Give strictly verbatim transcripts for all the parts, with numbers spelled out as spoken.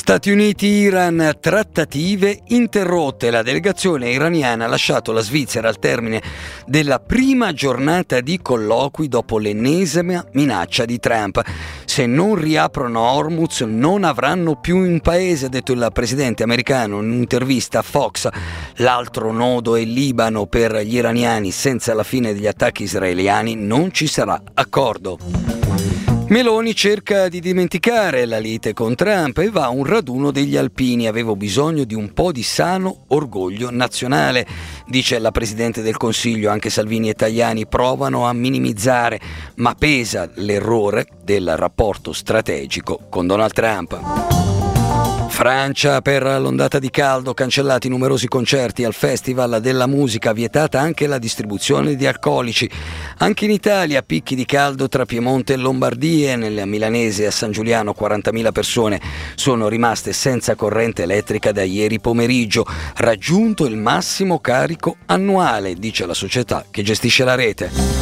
Stati Uniti-Iran, trattative interrotte. La delegazione iraniana ha lasciato la Svizzera al termine della prima giornata di colloqui dopo l'ennesima minaccia di Trump. Se non riaprono Hormuz non avranno più un paese, ha detto il presidente americano in un'intervista a Fox. L'altro nodo è il Libano. Per gli iraniani, senza la fine degli attacchi israeliani non ci sarà accordo. Meloni cerca di dimenticare la lite con Trump e va a un raduno degli alpini. Avevo bisogno di un po' di sano orgoglio nazionale, dice la Presidente del Consiglio. Anche Salvini e Tajani provano a minimizzare, ma pesa l'errore del rapporto strategico con Donald Trump. Francia, per l'ondata di caldo, cancellati numerosi concerti al Festival della Musica, vietata anche la distribuzione di alcolici. Anche in Italia picchi di caldo tra Piemonte e Lombardia. Nel Milanese a San Giuliano quarantamila persone sono rimaste senza corrente elettrica da ieri pomeriggio, raggiunto il massimo carico annuale, dice la società che gestisce la rete.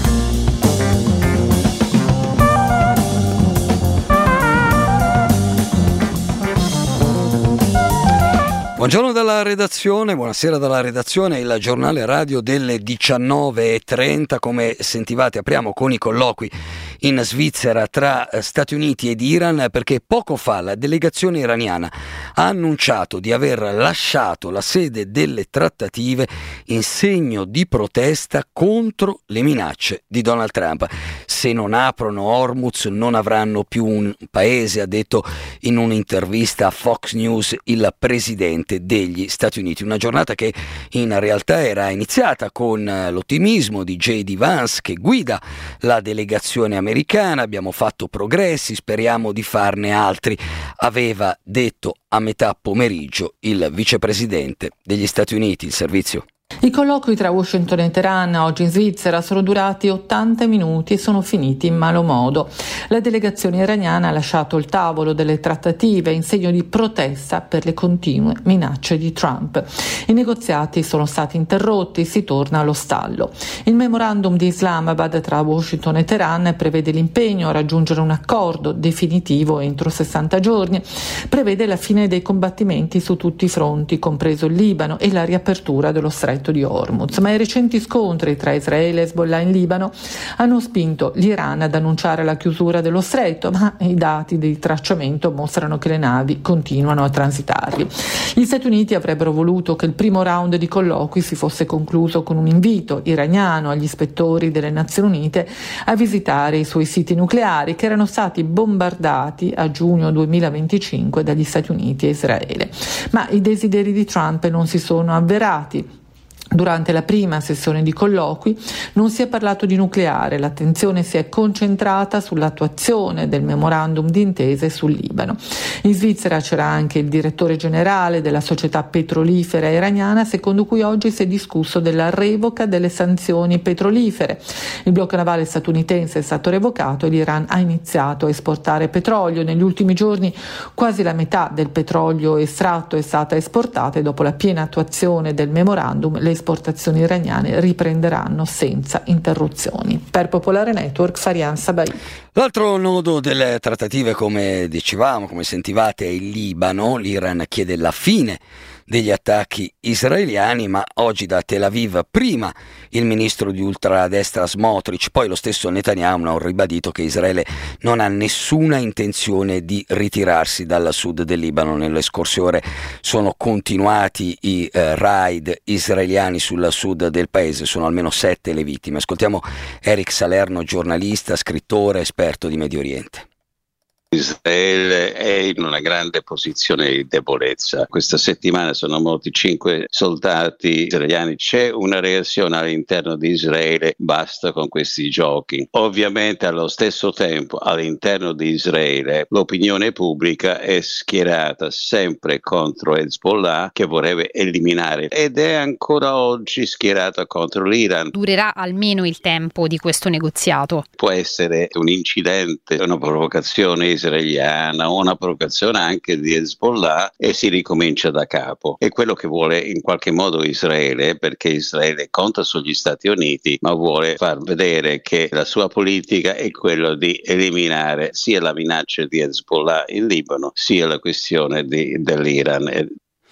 Buongiorno dalla redazione, buonasera dalla redazione, il giornale radio delle diciannove e trenta. Come sentivate apriamo con i colloqui in Svizzera tra Stati Uniti ed Iran, perché poco fa la delegazione iraniana ha annunciato di aver lasciato la sede delle trattative in segno di protesta contro le minacce di Donald Trump. Se non aprono Hormuz non avranno più un paese, ha detto in un'intervista a Fox News il presidente degli Stati Uniti. Una giornata che in realtà era iniziata con l'ottimismo di J D Vance, che guida la delegazione americana. Abbiamo fatto progressi, speriamo di farne altri, aveva detto a metà pomeriggio il vicepresidente degli Stati Uniti. Il servizio. I colloqui tra Washington e Teheran oggi in Svizzera sono durati ottanta minuti e sono finiti in malo modo. La delegazione iraniana ha lasciato il tavolo delle trattative in segno di protesta per le continue minacce di Trump. I negoziati sono stati interrotti, si torna allo stallo. Il memorandum di Islamabad tra Washington e Teheran prevede l'impegno a raggiungere un accordo definitivo entro sessanta giorni, prevede la fine dei combattimenti su tutti i fronti, compreso il Libano, e la riapertura dello stretto di Hormuz, ma i recenti scontri tra Israele e Hezbollah in Libano hanno spinto l'Iran ad annunciare la chiusura dello stretto, ma i dati di tracciamento mostrano che le navi continuano a transitarvi. Gli Stati Uniti avrebbero voluto che il primo round di colloqui si fosse concluso con un invito iraniano agli ispettori delle Nazioni Unite a visitare i suoi siti nucleari, che erano stati bombardati a giugno duemilaventicinque dagli Stati Uniti e Israele. Ma i desideri di Trump non si sono avverati. Durante la prima sessione di colloqui non si è parlato di nucleare, l'attenzione si è concentrata sull'attuazione del memorandum di intese sul Libano. In Svizzera c'era anche il direttore generale della società petrolifera iraniana, secondo cui oggi si è discusso della revoca delle sanzioni petrolifere. Il blocco navale statunitense è stato revocato e l'Iran ha iniziato a esportare petrolio. Negli ultimi giorni quasi la metà del petrolio estratto è stata esportata e dopo la piena attuazione del memorandum le esportazioni iraniane riprenderanno senza interruzioni. Per Popolare Network, Farian Sabai. L'altro nodo delle trattative, come dicevamo, come sentivate, è il Libano. L'Iran chiede la fine degli attacchi israeliani, ma oggi da Tel Aviv prima il ministro di ultradestra Smotrich, poi lo stesso Netanyahu hanno ribadito che Israele non ha nessuna intenzione di ritirarsi dal sud del Libano. Nelle scorse ore sono continuati i eh, raid israeliani sul sud del paese, sono almeno sette le vittime. Ascoltiamo Eric Salerno, giornalista, scrittore, esperto di Medio Oriente. Israele è in una grande posizione di debolezza. Questa settimana sono morti cinque soldati israeliani. C'è una reazione all'interno di Israele, basta con questi giochi. Ovviamente allo stesso tempo all'interno di Israele l'opinione pubblica è schierata sempre contro Hezbollah, che vorrebbe eliminare, ed è ancora oggi schierata contro l'Iran. Durerà almeno il tempo di questo negoziato. Può essere un incidente, una provocazione israeliana, una provocazione anche di Hezbollah, e si ricomincia da capo. È quello che vuole in qualche modo Israele, perché Israele conta sugli Stati Uniti, ma vuole far vedere che la sua politica è quella di eliminare sia la minaccia di Hezbollah in Libano, sia la questione di, dell'Iran.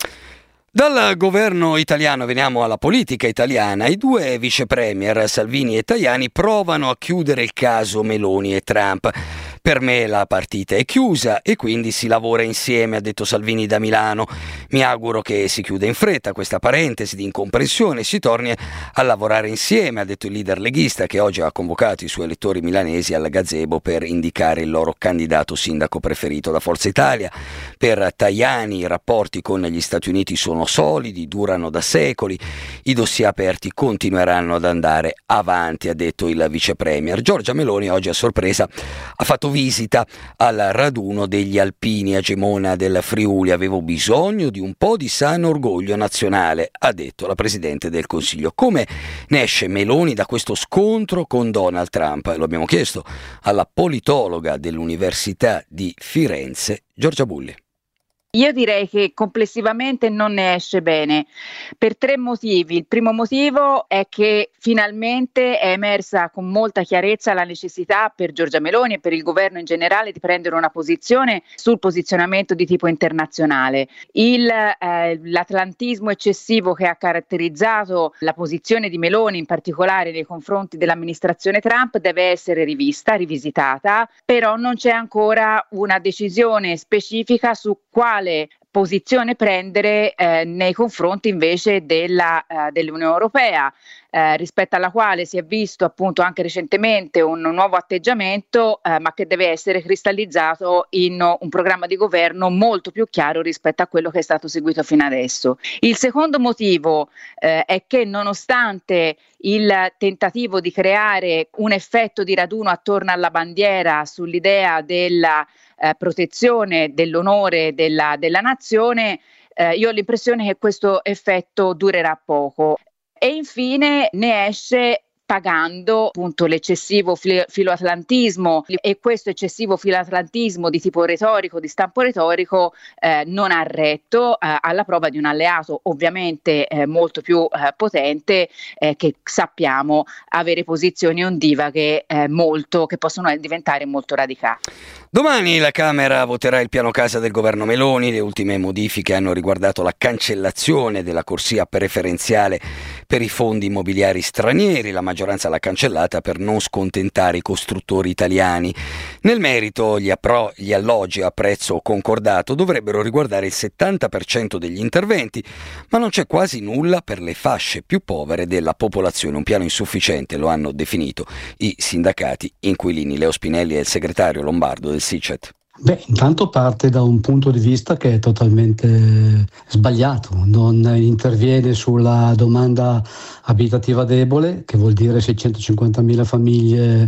Dal governo italiano veniamo alla politica italiana. I due vice premier Salvini e Tajani provano a chiudere il caso Meloni e Trump. Per me la partita è chiusa e quindi si lavora insieme, ha detto Salvini da Milano. Mi auguro che si chiuda in fretta questa parentesi di incomprensione e si torni a lavorare insieme, ha detto il leader leghista, che oggi ha convocato i suoi elettori milanesi al gazebo per indicare il loro candidato sindaco preferito da Forza Italia. Per Tajani i rapporti con gli Stati Uniti sono solidi, durano da secoli, i dossier aperti continueranno ad andare avanti, ha detto il vice premier. Giorgia Meloni oggi a sorpresa ha fatto visita al raduno degli alpini, egemona del Friuli. Avevo bisogno di un po' di sano orgoglio nazionale, ha detto la Presidente del Consiglio. Come ne esce Meloni da questo scontro con Donald Trump? Lo abbiamo chiesto alla politologa dell'Università di Firenze, Giorgia Bulli. Io direi che complessivamente non ne esce bene per tre motivi. Il primo motivo è che finalmente è emersa con molta chiarezza la necessità per Giorgia Meloni e per il governo in generale di prendere una posizione sul posizionamento di tipo internazionale. Il, eh, l'atlantismo eccessivo che ha caratterizzato la posizione di Meloni, in particolare nei confronti dell'amministrazione Trump, deve essere rivista, rivisitata, però non c'è ancora una decisione specifica su quale posizione prendere eh, nei confronti invece della, uh, dell'Unione Europea, eh, rispetto alla quale si è visto appunto anche recentemente un, un nuovo atteggiamento, eh, ma che deve essere cristallizzato in un programma di governo molto più chiaro rispetto a quello che è stato seguito fino adesso. Il secondo motivo eh, è che nonostante il tentativo di creare un effetto di raduno attorno alla bandiera sull'idea della Eh, protezione dell'onore della, della nazione, eh, io ho l'impressione che questo effetto durerà poco. E infine ne esce pagando appunto l'eccessivo filo- filoatlantismo, e questo eccessivo filoatlantismo di tipo retorico, di stampo retorico, eh, non ha retto eh, alla prova di un alleato ovviamente eh, molto più eh, potente, eh, che sappiamo avere posizioni ondivaghe eh, molto, che possono diventare molto radicali. Domani la Camera voterà il piano casa del governo Meloni. Le ultime modifiche hanno riguardato la cancellazione della corsia preferenziale per i fondi immobiliari stranieri. La maggioranza l'ha cancellata per non scontentare i costruttori italiani. Nel merito, gli, appro- gli alloggi a prezzo concordato dovrebbero riguardare il settanta per cento degli interventi, ma non c'è quasi nulla per le fasce più povere della popolazione. Un piano insufficiente, lo hanno definito i sindacati inquilini. Leo Spinelli è il segretario lombardo del SICET. Beh, intanto parte da un punto di vista che è totalmente sbagliato, non interviene sulla domanda abitativa debole, che vuol dire seicentocinquantamila famiglie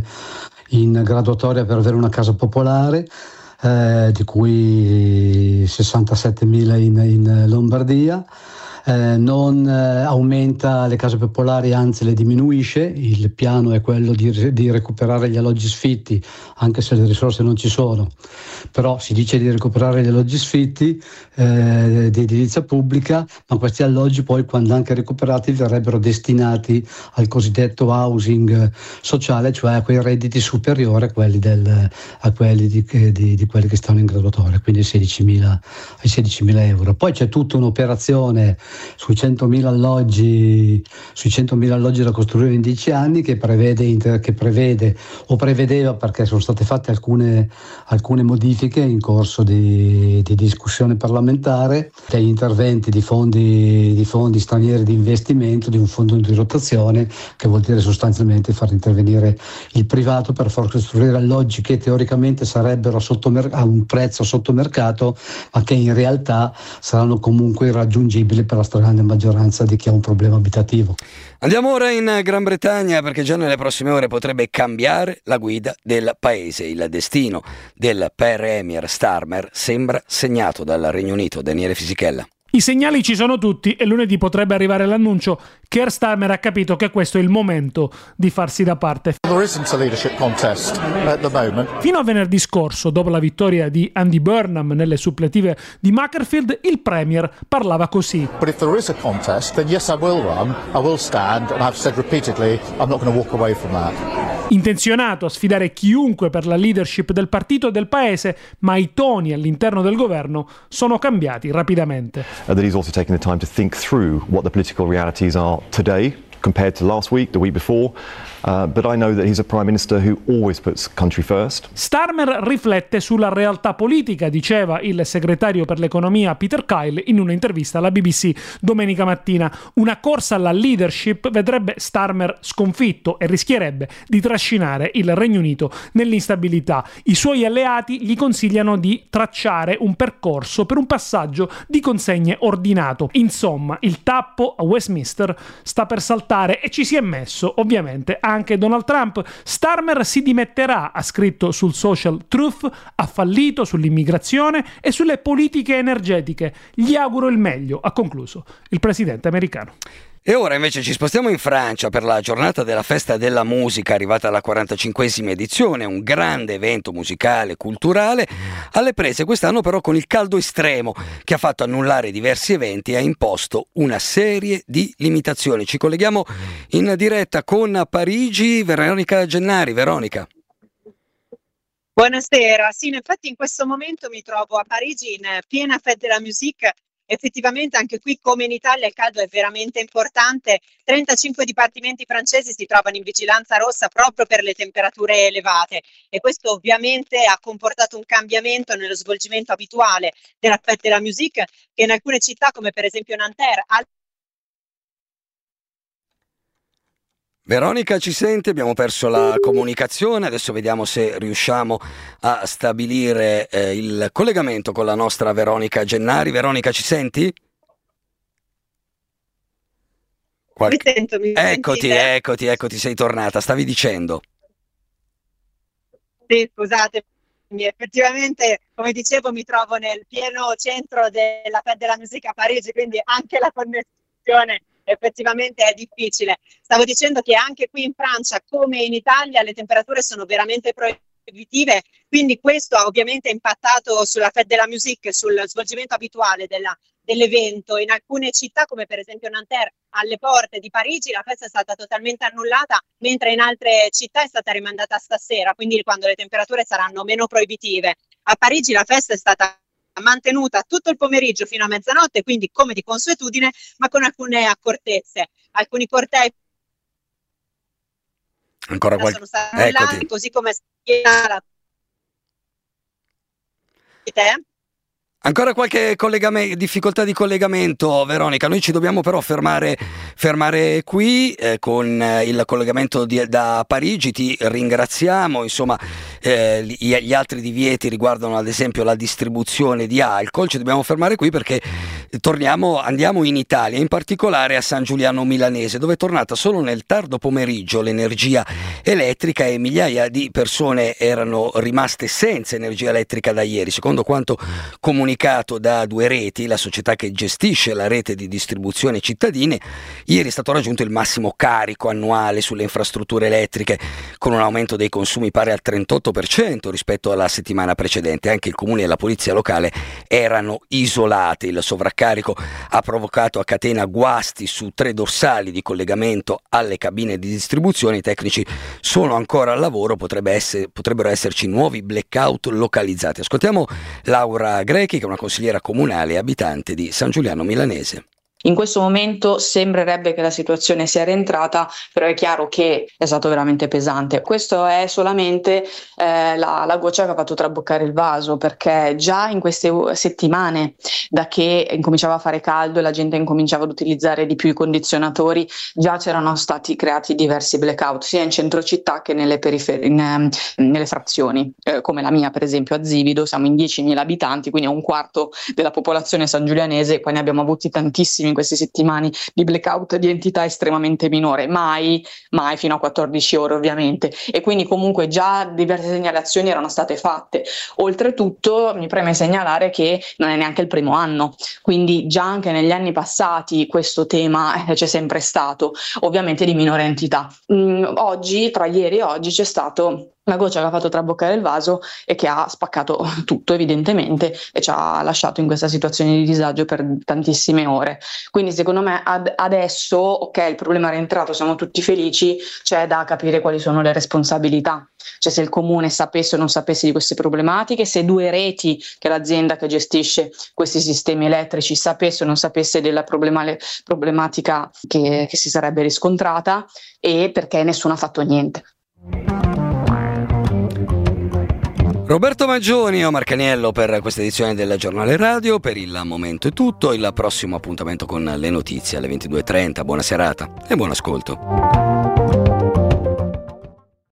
in graduatoria per avere una casa popolare, eh, di cui sessantasettemila in, in Lombardia. Eh, non eh, aumenta le case popolari, anzi le diminuisce. Il piano è quello di, di recuperare gli alloggi sfitti, anche se le risorse non ci sono, però si dice di recuperare gli alloggi sfitti eh, di edilizia pubblica, ma questi alloggi poi, quando anche recuperati, verrebbero destinati al cosiddetto housing sociale, cioè a quei redditi superiori a quelli, del, a quelli di, di, di quelli che stanno in graduatoria, quindi ai sedicimila, ai sedicimila euro. Poi c'è tutta un'operazione sui centomila alloggi, sui centomila alloggi da costruire in dieci anni, che prevede, inter, che prevede o prevedeva, perché sono state fatte alcune, alcune modifiche in corso di, di discussione parlamentare, degli interventi di fondi, di fondi stranieri di investimento, di un fondo di rotazione, che vuol dire sostanzialmente far intervenire il privato per far costruire alloggi che teoricamente sarebbero a, sottomer- a un prezzo sottomercato, ma che in realtà saranno comunque irraggiungibili per la stragrande maggioranza di chi ha un problema abitativo. Andiamo ora in Gran Bretagna, perché già nelle prossime ore potrebbe cambiare la guida del paese. Il destino del premier Starmer sembra segnato dal Regno Unito. Daniele Fisichella. I segnali ci sono tutti e lunedì potrebbe arrivare l'annuncio. Keir Starmer ha capito che questo è il momento di farsi da parte. There isn't a leadership contest at the moment. Fino a venerdì scorso, dopo la vittoria di Andy Burnham nelle suppletive di Macclesfield, il Premier parlava così. But if there is a contest, then yes, I will run, I will stand, and I've said repeatedly, I'm not going to walk away from that. Intenzionato a sfidare chiunque per la leadership del partito e del paese, ma i toni all'interno del governo sono cambiati rapidamente. Uh, that he's also taken the time to think through what the political realities are today compared to last week, the week before. Uh, but I know that he's a Prime Minister who always puts country first. Starmer riflette sulla realtà politica, diceva il segretario per l'economia Peter Kyle in un'intervista alla B B C domenica mattina. Una corsa alla leadership vedrebbe Starmer sconfitto e rischierebbe di trascinare il Regno Unito nell'instabilità. I suoi alleati gli consigliano di tracciare un percorso per un passaggio di consegne ordinato. Insomma, il tappo a Westminster sta per saltare e ci si è messo, ovviamente, anche Donald Trump. Starmer si dimetterà, ha scritto sul social Truth, ha fallito sull'immigrazione e sulle politiche energetiche. Gli auguro il meglio, ha concluso il presidente americano. E ora invece ci spostiamo in Francia per la giornata della festa della musica, arrivata alla quarantacinquesima edizione, un grande evento musicale e culturale, alle prese quest'anno però con il caldo estremo che ha fatto annullare diversi eventi e ha imposto una serie di limitazioni. Ci colleghiamo in diretta con Parigi, Veronica Gennari. Veronica. Buonasera, sì, infatti in questo momento mi trovo a Parigi in piena Fête de la Musique. Effettivamente anche qui, come in Italia, il caldo è veramente importante. trentacinque dipartimenti francesi si trovano in vigilanza rossa proprio per le temperature elevate e questo ovviamente ha comportato un cambiamento nello svolgimento abituale della Fête de la Musique, che in alcune città come per esempio Nanterre al- Veronica, ci senti? Abbiamo perso la comunicazione, adesso vediamo se riusciamo a stabilire eh, il collegamento con la nostra Veronica Gennari. Veronica, ci senti? Qualche... Mi sento, mi eccoti, sentite? eccoti, eccoti, sei tornata, stavi dicendo. Sì, scusatemi, effettivamente come dicevo mi trovo nel pieno centro della Fête de la Musique a Parigi, quindi anche la connessione effettivamente è difficile. Stavo dicendo che anche qui in Francia, come in Italia, le temperature sono veramente proibitive, quindi questo ha ovviamente impattato sulla Fête de la Musique, sul svolgimento abituale della, dell'evento. In alcune città, come per esempio Nanterre, alle porte di Parigi, la festa è stata totalmente annullata, mentre in altre città è stata rimandata a stasera, quindi quando le temperature saranno meno proibitive. A Parigi la festa è stata mantenuta tutto il pomeriggio fino a mezzanotte, quindi come di consuetudine, ma con alcune accortezze. Alcuni cortei ancora qualche... sono stati annullati, così come la... te? Ancora qualche collegame- difficoltà di collegamento, Veronica. Noi ci dobbiamo però fermare, fermare qui eh, con eh, il collegamento di, da Parigi. Ti ringraziamo. Insomma, eh, gli, gli altri divieti riguardano ad esempio la distribuzione di alcol. Ci dobbiamo fermare qui perché torniamo, andiamo in Italia, in particolare a San Giuliano Milanese, dove è tornata solo nel tardo pomeriggio l'energia elettrica e migliaia di persone erano rimaste senza energia elettrica da ieri, secondo quanto comunicato da Due Reti, la società che gestisce la rete di distribuzione cittadine. Ieri è stato raggiunto il massimo carico annuale sulle infrastrutture elettriche, con un aumento dei consumi pari al trentotto per cento rispetto alla settimana precedente. Anche il comune e la polizia locale erano isolati. Il sovraccarico ha provocato a catena guasti su tre dorsali di collegamento alle cabine di distribuzione. I tecnici sono ancora al lavoro, potrebbe essere, potrebbero esserci nuovi blackout localizzati. Ascoltiamo Laura Grechi, che è una consigliera comunale e abitante di San Giuliano Milanese. In questo momento sembrerebbe che la situazione sia rientrata, però è chiaro che è stato veramente pesante. Questo è solamente eh, la, la goccia che ha fatto traboccare il vaso, perché già in queste settimane, da che incominciava a fare caldo e la gente incominciava ad utilizzare di più i condizionatori, già c'erano stati creati diversi blackout, sia in centro città che nelle, perifer- in, um, nelle frazioni, eh, come la mia per esempio a Zivido. Siamo in diecimila abitanti, quindi è un quarto della popolazione sangiulianese, qua ne abbiamo avuti tantissimi in queste settimane di blackout di entità estremamente minore, mai, mai fino a quattordici ore ovviamente, e quindi comunque già diverse segnalazioni erano state fatte. Oltretutto mi preme segnalare che non è neanche il primo anno, quindi già anche negli anni passati questo tema eh, c'è sempre stato, ovviamente di minore entità. Mm, oggi, tra ieri e oggi, c'è stato la goccia che ha fatto traboccare il vaso e che ha spaccato tutto evidentemente e ci ha lasciato in questa situazione di disagio per tantissime ore. Quindi secondo me ad adesso, ok, il problema è rientrato, siamo tutti felici, c'è da capire quali sono le responsabilità, cioè se il comune sapesse o non sapesse di queste problematiche, se due reti, che l'azienda che gestisce questi sistemi elettrici, sapesse o non sapesse della problema- problematica che, che si sarebbe riscontrata, e perché nessuno ha fatto niente. Roberto Maggioni e Omar Caniello per questa edizione del Giornale Radio. Per il momento è tutto, il prossimo appuntamento con le notizie alle ventidue e trenta. Buona serata e buon ascolto.